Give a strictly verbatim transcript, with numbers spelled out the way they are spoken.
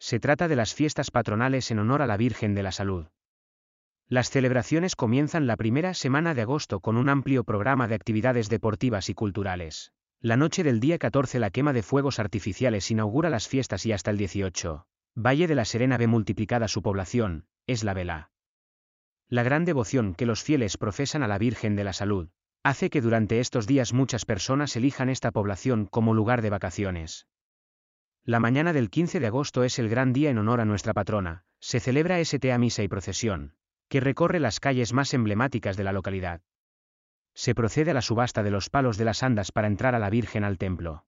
Se trata de las fiestas patronales en honor a la Virgen de la Salud. Las celebraciones comienzan la primera semana de agosto con un amplio programa de actividades deportivas y culturales. La noche del día catorce la quema de fuegos artificiales inaugura las fiestas y hasta el dieciocho, Valle de la Serena ve multiplicada su población, es la vela. La gran devoción que los fieles profesan a la Virgen de la Salud, hace que durante estos días muchas personas elijan esta población como lugar de vacaciones. La mañana del quince de agosto es el gran día en honor a nuestra patrona, se celebra Esta misa y procesión, que recorre las calles más emblemáticas de la localidad. Se procede a la subasta de los palos de las andas para entrar a la Virgen al templo.